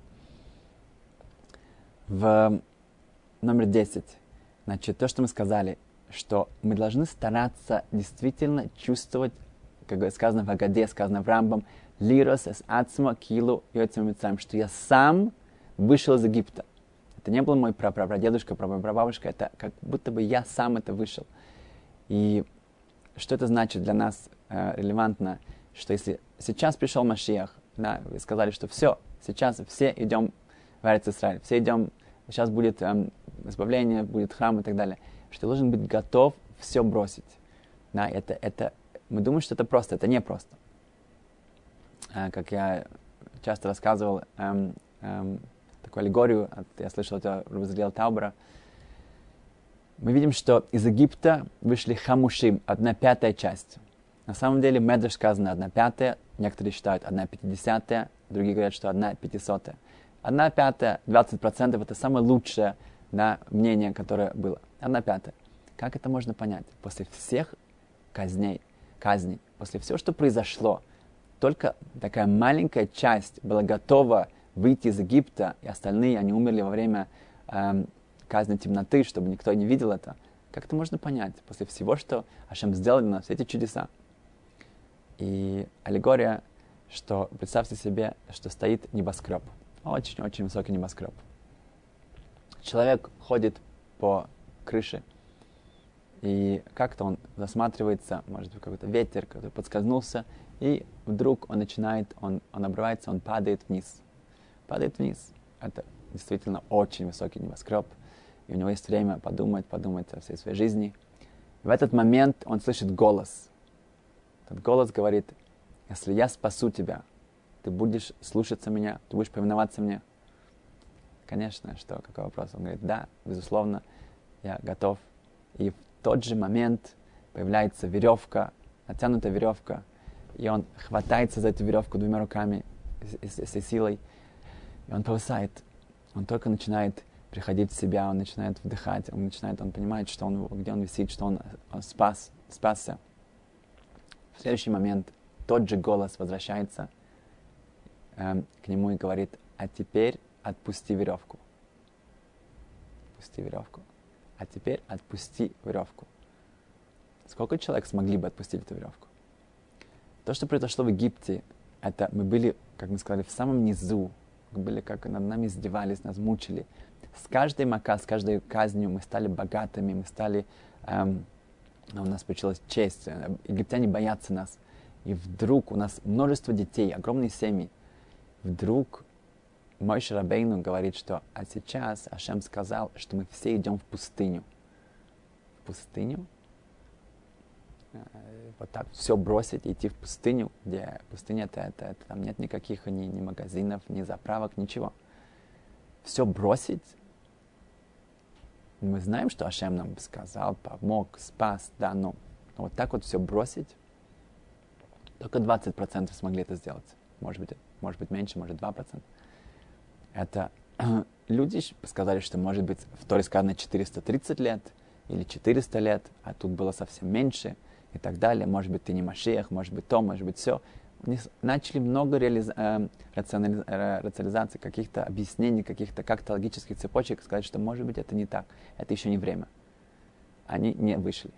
В номер 10. Значит, то, что мы сказали, что мы должны стараться действительно чувствовать, как сказано в Агаде, сказано в Рамбам, «Лирос эс ацма килу йоцем мицраим», что я сам вышел из Египта. Это не был мой прапрадедушка, прабабушка, это как будто бы я сам это вышел. И что это значит для нас релевантно, что если сейчас пришел Машиах, да, вы сказали, что все, сейчас все идем в Эрец-Исраэль, все идем, сейчас будет избавление, будет храм и так далее, что ты должен быть готов все бросить. Да, мы думаем, что это просто, это не просто. Как я часто рассказывал, такую аллегорию, я слышал это у Рабби Таубера. Мы видим, что из Египта вышли хамушим, 1/5 часть. На самом деле, Медреш сказано 1/5, некоторые считают 1/50, другие говорят, что 1/500. 1/5, 20% это самое лучшее, да, мнение, которое было. 1/5. Как это можно понять? После всех казней, после всего, что произошло, только такая маленькая часть была готова выйти из Египта, и остальные, они умерли во время казни темноты, чтобы никто не видел это. Как это можно понять? После всего, что Ашем сделал для нас, все эти чудеса. И аллегория, что представьте себе, что стоит небоскреб. Очень-очень высокий небоскреб. Человек ходит по крыше, и как-то он засматривается, может быть, какой-то ветер, который подскользнулся, и вдруг он обрывается, он падает вниз. Падает вниз. Это действительно очень высокий небоскреб. И у него есть время подумать о всей своей жизни. И в этот момент он слышит голос. Этот голос говорит: если я спасу тебя, ты будешь слушаться меня, ты будешь повиноваться мне. Конечно, какой вопрос? Он говорит: да, безусловно, я готов. И в тот же момент появляется веревка, натянутая веревка, и он хватается за эту веревку 2 руками с силой, и он повисает. Он только начинает приходить в себя, он начинает вдыхать, он понимает, что где он висит, что он спасся. В следующий момент тот же голос возвращается к нему и говорит: а теперь отпусти веревку. Отпусти веревку. А теперь отпусти веревку. Сколько человек смогли бы отпустить эту веревку? То, что произошло в Египте, это мы были, как мы сказали, в самом низу. Мы были, как над нами издевались, нас мучили. С каждой с каждой казнью мы стали богатыми, у нас получилась честь. Египтяне боятся нас. И вдруг у нас множество детей, огромные семьи. Вдруг Моше Рабейну говорит, что а сейчас Ашем сказал, что мы все идем в пустыню. В пустыню? Вот так все бросить и идти в пустыню, где пустыня это там нет никаких ни магазинов, ни заправок, ничего. Все бросить? Мы знаем, что Ашем нам сказал, помог, спас, да, но вот так вот все бросить, только 20% смогли это сделать. Может быть меньше, может 2%. Это люди сказали, что может быть в Торе сказано 430 лет или 400 лет, а тут было совсем меньше и так далее. Может быть, ты не Машиах, может быть то, может быть все. Начали много рационализации, каких-то объяснений, каких-то как-то логических цепочек, сказать, что может быть это не так, это еще не время. Они не вышли.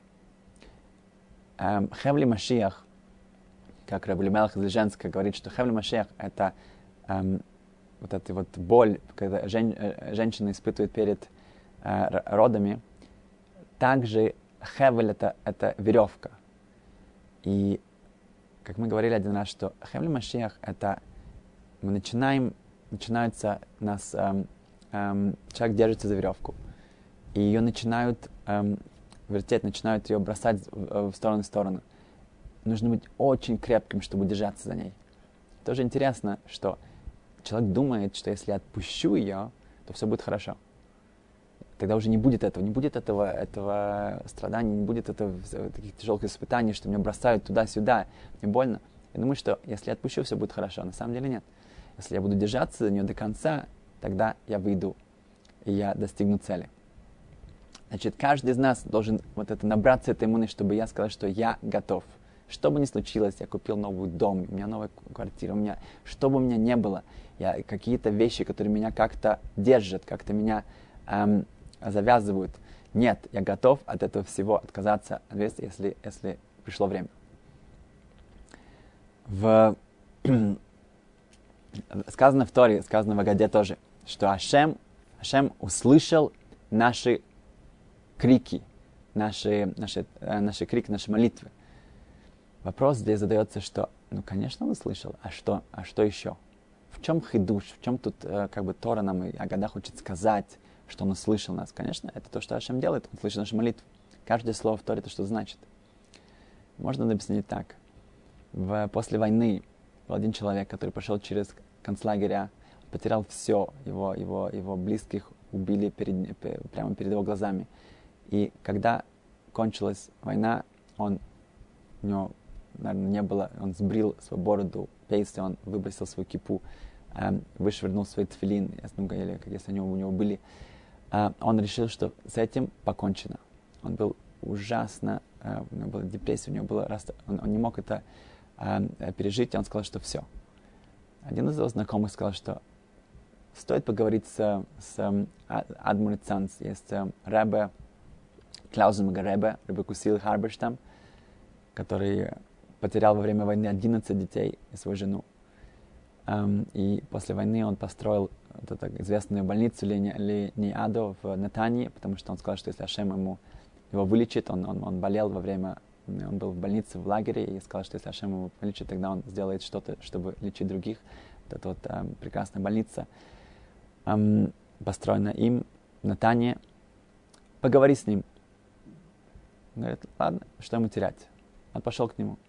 Хевли Машиах, как Рабби Мелах из Леженска говорит, что Хевли Машиах это вот эта вот боль, когда женщина испытывает перед родами. Также Хевель это веревка. И как мы говорили один раз, что Хевли Машиах это мы начинается нас человек держится за веревку, и ее начинают вертеть, начинают ее бросать в сторону. Нужно быть очень крепким, чтобы держаться за ней. Тоже интересно, что человек думает, что если я отпущу ее, то все будет хорошо. Тогда уже не будет этого страдания, не будет таких тяжелых испытаний, что меня бросают туда-сюда, мне больно. Я думаю, что если я отпущу, все будет хорошо. На самом деле нет. Если я буду держаться за нее до конца, тогда я выйду, и я достигну цели. Значит, каждый из нас должен набраться этой иммуны, чтобы я сказал, что я готов. Что бы ни случилось, я купил новый дом, у меня новая квартира, что бы у меня не было, какие-то вещи, которые меня как-то держат, как-то меня завязывают. Нет, я готов от этого всего отказаться, если пришло время. Сказано в Торе, сказано в Агаде тоже, что Ашем услышал наши крики, наши крики, наши молитвы. Вопрос здесь задается, что, конечно, он услышал, а что еще? В чем хидуш, в чем тут Тора нам и Агада хочет сказать, что он услышал нас? Конечно, это то, что Ашем делает, он слышит наши молитвы. Каждое слово в Торе это что значит. Можно объяснить так. После войны был один человек, который прошел через концлагеря, потерял все, его близких убили прямо перед его глазами. И когда кончилась война, у него, наверное, не было, он сбрил свою бороду, пейсы, он выбросил свою кипу, вышвырнул свой тфилин, если они у него были. Он решил, что с этим покончено. Он был ужасно, у него была депрессия, он не мог это пережить, и он сказал, что все. Один из его знакомых сказал, что стоит поговорить с Адмур Цанц, есть Ребе, Клаузенберга Ребе Кусил Харберштам, который потерял во время войны 11 детей и свою жену. И после войны он построил эту известную больницу Лениадо в Нетании, потому что он сказал, что если Ашем его вылечит, он болел он был в больнице, в лагере, и сказал, что если Ашем его вылечит, тогда он сделает что-то, чтобы лечить других. Это прекрасная больница, построена им в Нетании. Поговори с ним. Он говорит, ладно, что ему терять? Он пошел к нему.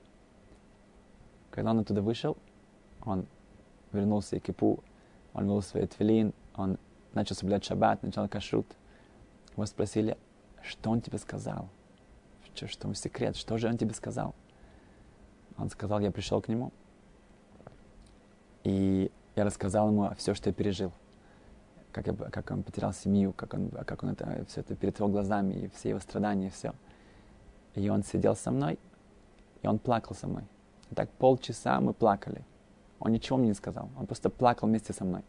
Когда он оттуда вышел, он вернулся в кипу, он вел свой тфилин, он начал соблюдать шаббат, начал кашрут. Его спросили, что он тебе сказал? Что ему секрет? Что же он тебе сказал? Он сказал, я пришел к нему, и я рассказал ему все, что я пережил. Как он потерял семью, как он все это перед его глазами, и все его страдания, и все. И он сидел со мной, и он плакал со мной. И так полчаса мы плакали. Он ничего мне не сказал, он просто плакал вместе со мной.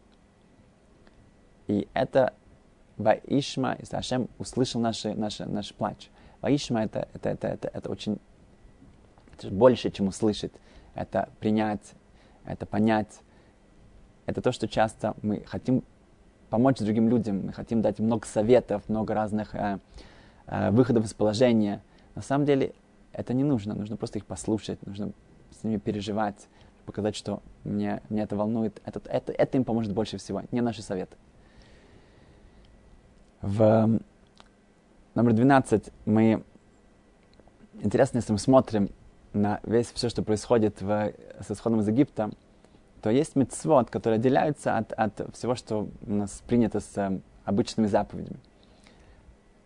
И это Ваишма, если Ашем услышал наш плач. Ваишма это очень это больше, чем услышать. Это принять, это понять. Это то, что часто мы хотим помочь другим людям, мы хотим дать много советов, много разных выходов из положения. На самом деле это не нужно. Нужно просто их послушать, нужно с ними переживать, показать, что меня это волнует. Это им поможет больше всего, не наши советы. В номер 12 интересно, если мы смотрим на все, что происходит с исходом из Египта, то есть мицвот, которые отделяются от всего, что у нас принято с обычными заповедями.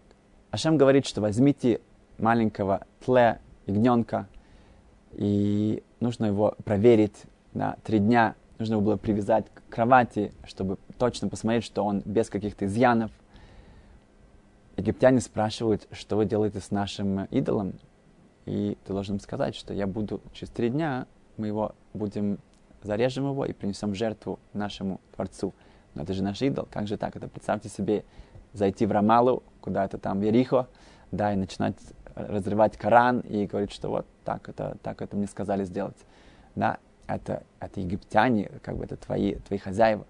Ашем говорит, что возьмите маленького тле, ягненка, и нужно его проверить на 3 дня. Нужно его было привязать к кровати, чтобы точно посмотреть, что он без каких-то изъянов. Египтяне спрашивают, что вы делаете с нашим идолом? И ты должен им сказать, что я буду через 3 дня, мы его зарежем его и принесем жертву нашему Творцу. Но это же наш идол, как же так? Это представьте себе зайти в Рамалу, куда-то там в Ерихо, да, и начинать разрывать Коран и говорить, что вот так это мне сказали сделать. Да, это египтяне, как бы это твои хозяева.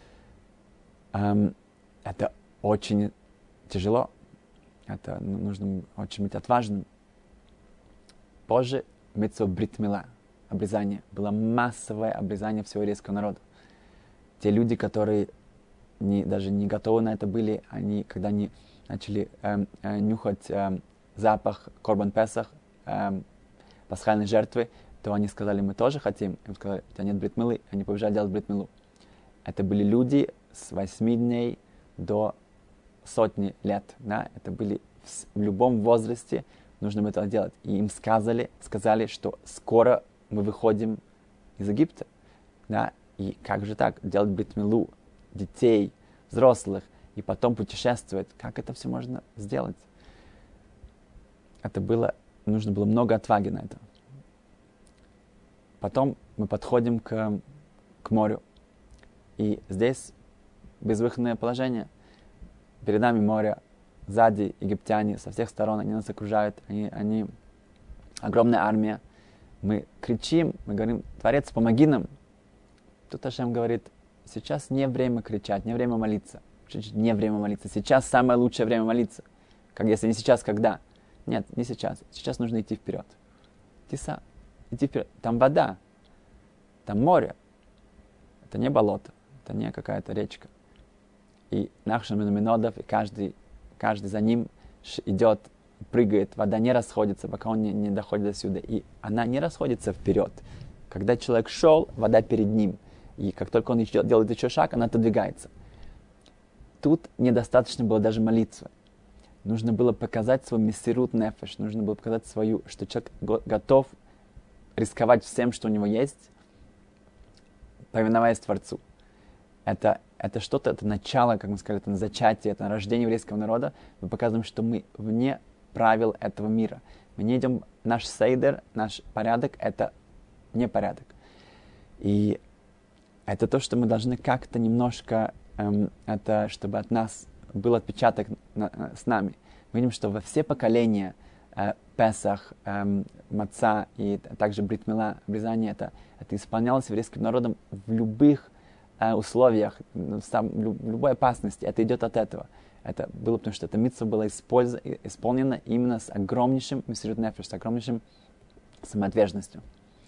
Это очень тяжело. Это нужно очень быть отважным. Позже мицва брит мила, обрезание, было массовое обрезание всего еврейского народа. Те люди, которые даже не готовы на это были, когда они начали нюхать запах Корбан Песах, пасхальной жертвы, то они сказали, мы тоже хотим. Им сказали, у тебя нет брит-милы, они побежали делать брит-милу. Это были люди с 8 дней до 100 лет. Да? Это были в любом возрасте, нужно было это делать. И им сказали, что скоро мы выходим из Египта. Да? И как же так? Делать брит-милу детей, взрослых, и потом путешествовать. Как это все можно сделать? Нужно было много отваги на это. Потом мы подходим к морю. И здесь безвыходное положение. Перед нами море, сзади египтяне, со всех сторон они нас окружают. Они огромная армия. Мы кричим, мы говорим, Творец, помоги нам. Тут Ашем говорит, сейчас не время кричать, не время молиться. Не время молиться. Сейчас самое лучшее время молиться. Если не сейчас, когда? Нет, не сейчас. Сейчас нужно идти вперед. Идти вперед. Там вода, там море. Это не болото, это не какая-то речка. И Нахшон бен Аминадав, и каждый за ним идет, прыгает. Вода не расходится, пока он не доходит до сюда. И она не расходится вперед. Когда человек шел, вода перед ним. И как только он делает еще шаг, она отодвигается. Тут недостаточно было даже молиться. Нужно было показать свой мессирут нефеш, нужно было показать что человек готов рисковать всем, что у него есть, повиноваясь Творцу. Это что-то, это начало, как мы сказали, это зачатие, это рождение еврейского народа. Мы показываем, что мы вне правил этого мира. Мы не идем, наш сейдер, наш порядок, это не порядок. И это то, что мы должны как-то немножко, это чтобы от нас был отпечаток с нами. Мы видим, что во все поколения Песах, Маца и также Брит-Мила, обрезание, это исполнялось еврейским народом в любых условиях, в любой опасности. Это идет от этого. Это было потому, что эта мицва была исполнена именно с огромнейшим мессирут нефеш, с огромнейшим самоотверженностью.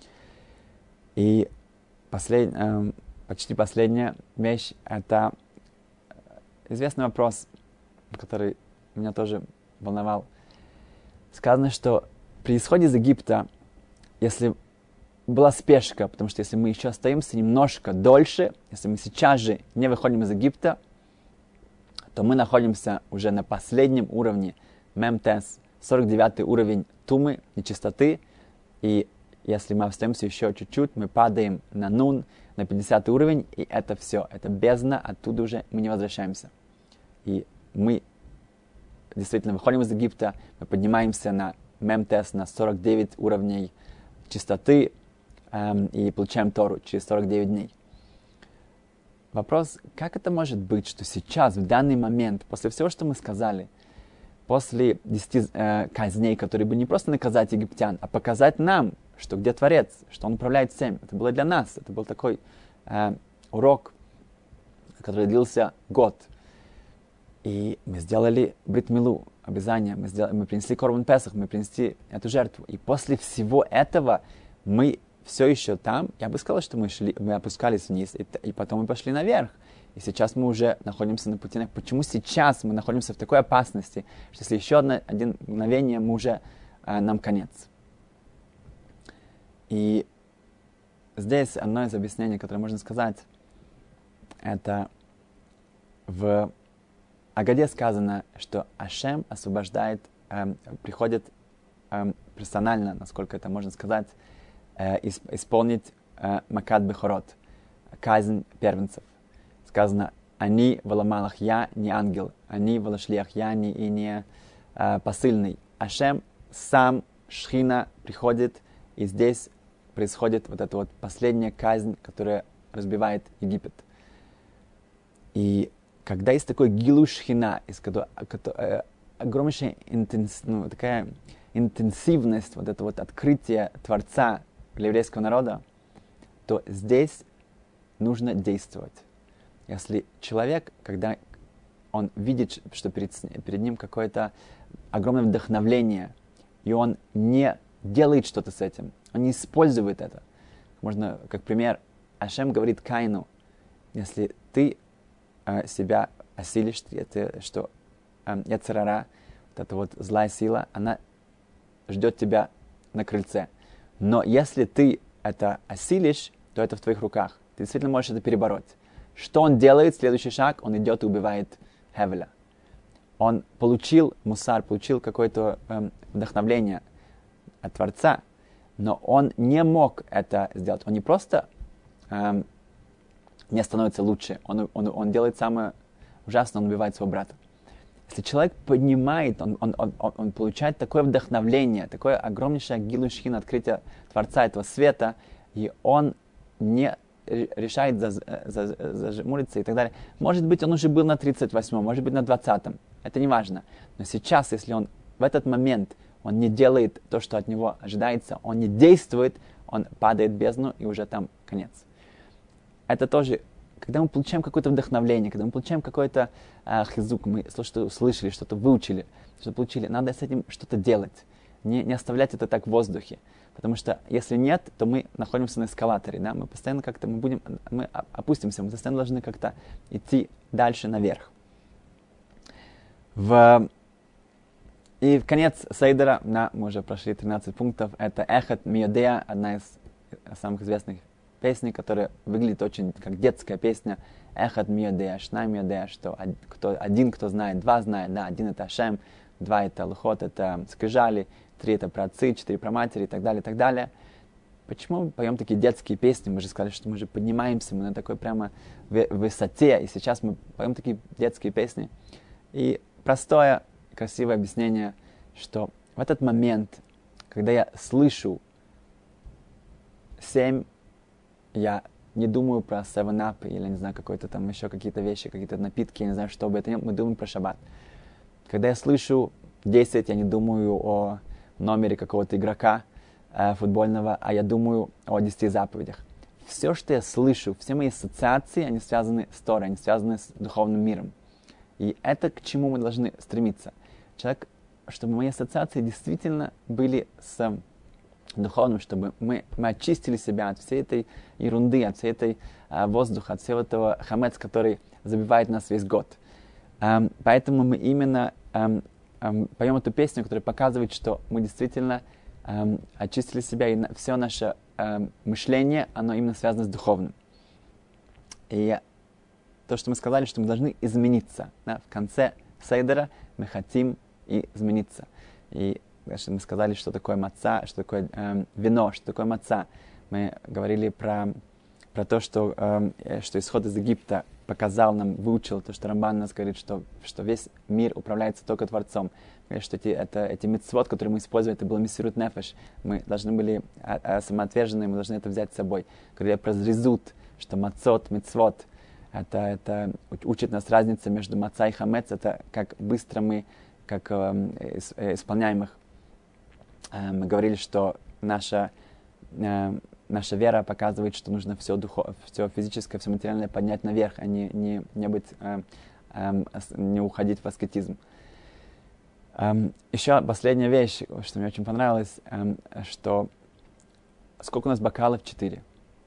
И почти последняя вещь, это известный вопрос, который меня тоже волновал. Сказано, что при исходе из Египта, если была спешка, потому что если мы еще остаемся немножко дольше, если мы сейчас же не выходим из Египта, то мы находимся уже на последнем уровне Мемтес, 49 уровень тумы, нечистоты, и если мы остаемся еще чуть-чуть, мы падаем на Нун, на 50 уровень, и это все, это бездна, оттуда уже мы не возвращаемся. И мы действительно выходим из Египта, мы поднимаемся на Мемтес, на 49 уровней чистоты, и получаем Тору через 49 дней. Вопрос, как это может быть, что сейчас, в данный момент, после всего, что мы сказали, после 10 казней, которые бы не просто наказать египтян, а показать нам, что где Творец, что Он управляет всем. Это было для нас, это был такой урок, который длился год. И мы сделали брит-милу, обрезание, мы принесли Корбан Песах, мы принесли эту жертву. И после всего этого мы все еще там, я бы сказал, что мы опускались вниз, и потом мы пошли наверх. И сейчас мы уже находимся на пути. Почему сейчас мы находимся в такой опасности, что если еще один мгновение, мы уже нам конец? И здесь одно из объяснений, которое можно сказать, это в Агаде сказано, что Ашем освобождает, приходит персонально, насколько это можно сказать, исполнить макат бехорот, казнь первенцев. Сказано, они воламалах, я не ангел, они волошлях, я не посыльный. Ашем сам, Шхина, приходит, и здесь происходит вот эта вот последняя казнь, которая разбивает Египет. И когда есть такой гилуш Шхина, огромнейшая такая интенсивность, вот это вот открытие Творца для еврейского народа, то здесь нужно действовать. Если человек, когда он видит, что перед ним какое-то огромное вдохновение, и он не делает что-то с этим, он не использует это. Можно, как пример, Ашем говорит Каину, если ты себя осилишь, что Йецер ара, вот эта вот злая сила, она ждет тебя на крыльце. Но если ты это осилишь, то это в твоих руках. Ты действительно можешь это перебороть. Что он делает? Следующий шаг, он идет и убивает Хевеля. Он получил мусар, получил какое-то вдохновление от Творца, но он не мог это сделать. Он не просто не становится лучше, он делает самое ужасное, он убивает своего брата. Если человек поднимает, он получает такое вдохновление, такое огромнейшее гилуш шхина, открытие Творца этого света, и он не решает зажмуриться и так далее. Может быть, он уже был на 38-м, может быть, на 20-м. Это не важно. Но сейчас, если он в этот момент он не делает то, что от него ожидается, он не действует, он падает в бездну, и уже там конец. Это тоже, когда мы получаем какое-то вдохновление, когда мы получаем какой-то хизук, мы что-то услышали, что-то выучили, что-то получили, надо с этим что-то делать. Не оставлять это так в воздухе. Потому что если нет, то мы находимся на эскалаторе, да? Мы постоянно как-то, мы опустимся, мы постоянно должны как-то идти дальше наверх. И в конец Сейдера, мы уже прошли 13 пунктов, это Эхат Миодея, одна из самых известных песней, которая выглядит очень как детская песня. Эхат Миодея, Шнай Миодея, что один, кто знает, два знает, да, один это Ашем, два это Лухот, это скрижали, 3 это про отцы, 4 про матери и так далее, и так далее. Почему мы поем такие детские песни? Мы же сказали, что мы же поднимаемся, мы на такой прямо высоте, и сейчас мы поем такие детские песни. И простое, красивое объяснение, что в этот момент, когда я слышу 7, я не думаю про 7-Up или, не знаю, какой-то там еще какие-то вещи, какие-то напитки, я не знаю, что бы это ни было, мы думаем про шаббат. Когда я слышу 10, я не думаю о номере какого-то игрока футбольного, а я думаю о 10 заповедях. Все, что я слышу, все мои ассоциации, они связаны с Торой, они связаны с духовным миром. И это к чему мы должны стремиться. Человек, чтобы мои ассоциации действительно были с духовным, чтобы мы очистили себя от всей этой ерунды, от всей этой воздуха, от всего этого хамец, который забивает нас весь год. Поэтому мы именно поем эту песню, которая показывает, что мы действительно очистили себя, и все наше мышление, оно именно связано с духовным. И то, что мы сказали, что мы должны измениться. Да? В конце Сейдера мы хотим измениться. И дальше мы сказали, что такое маца, что такое вино, что такое маца. Мы говорили про то, что исход из Египта показал нам, выучил, то, что Рамбан нас говорит, что весь мир управляется только Творцом. Что эти мицвот, которые мы использовали, это было мессирут нефеш. Мы должны были самоотверженные, мы должны это взять с собой. Говорили про зризут, что мацот, мицвот, это учит нас разница между маца и хамец, это как быстро мы, как исполняем их. Мы говорили, что наша вера показывает, что нужно все физическое, все материальное поднять наверх, а не уходить в аскетизм. Еще последняя вещь, что мне очень понравилось, что сколько у нас бокалов? 4.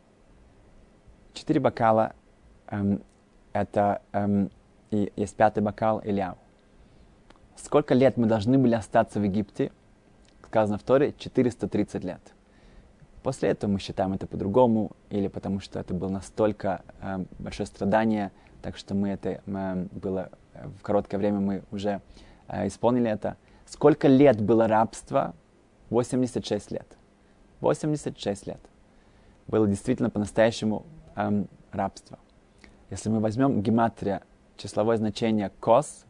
4 бокала, это и есть 5-й бокал Ильяу. Сколько лет мы должны были остаться в Египте? Сказано в Торе, 430 лет. После этого мы считаем это по-другому, или потому что это было настолько большое страдание, так что было в короткое время мы уже исполнили это. Сколько лет было рабство? 86 лет. 86 лет. Было действительно по-настоящему рабство. Если мы возьмем гематрия, числовое значение кос,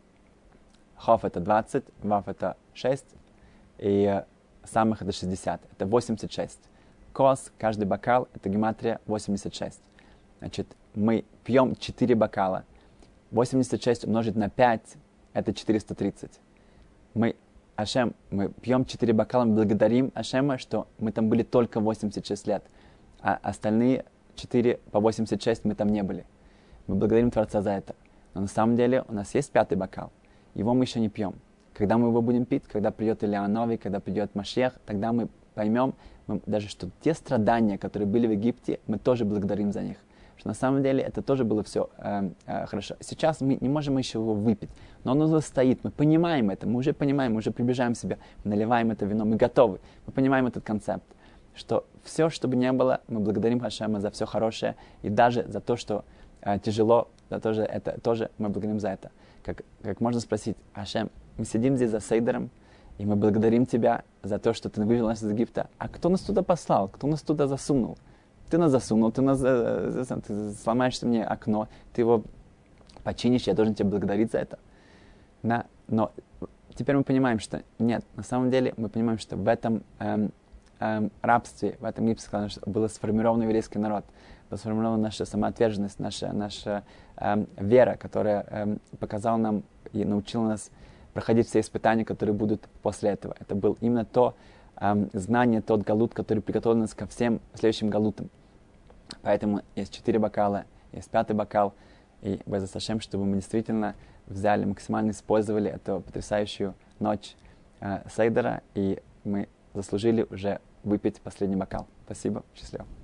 хов это 20, вав это 6, и самых это 60, это 86. Кос, каждый бокал, это гематрия 86. Значит, мы пьем 4 бокала. 86 умножить на 5, это 430. Мы пьем 4 бокала, мы благодарим Ашема, что мы там были только 86 лет, а остальные 4 по 86 мы там не были. Мы благодарим Творца за это. Но на самом деле у нас есть 5-й бокал. Его мы еще не пьем. Когда мы его будем пить, когда придет Илья Новый, когда придет Машех, тогда мы поймем, даже что те страдания, которые были в Египте, мы тоже благодарим за них. Что на самом деле это тоже было все хорошо. Сейчас мы не можем еще его выпить, но он уже стоит, мы понимаем это, мы уже понимаем, мы уже приближаем себя, мы наливаем это вино, мы готовы, мы понимаем этот концепт, что все, что бы ни было, мы благодарим Хашема за все хорошее, и даже за то, что тяжело, это тоже мы благодарим за это. Как можно спросить: Хашем, мы сидим здесь за Сейдером, и мы благодарим Тебя за то, что Ты вывел нас из Египта. А кто нас туда послал? Кто нас туда засунул? Ты нас засунул, ты сломаешь мне окно, ты его починишь, я должен тебя благодарить за это. Но теперь мы понимаем, что нет, на самом деле мы понимаем, что в этом рабстве, в этом египетском был сформирован еврейский народ, была сформирована наша самоотверженность, наша вера, которая показала нам и научила нас проходить все испытания, которые будут после этого. Это был именно то знание, тот галут, который приготовил нас ко всем следующим галутам. Поэтому есть 4 бокала, есть 5-й бокал, и без Ашем, чтобы мы действительно взяли, максимально использовали эту потрясающую ночь Сейдера, и мы заслужили уже выпить последний бокал. Спасибо, счастливо.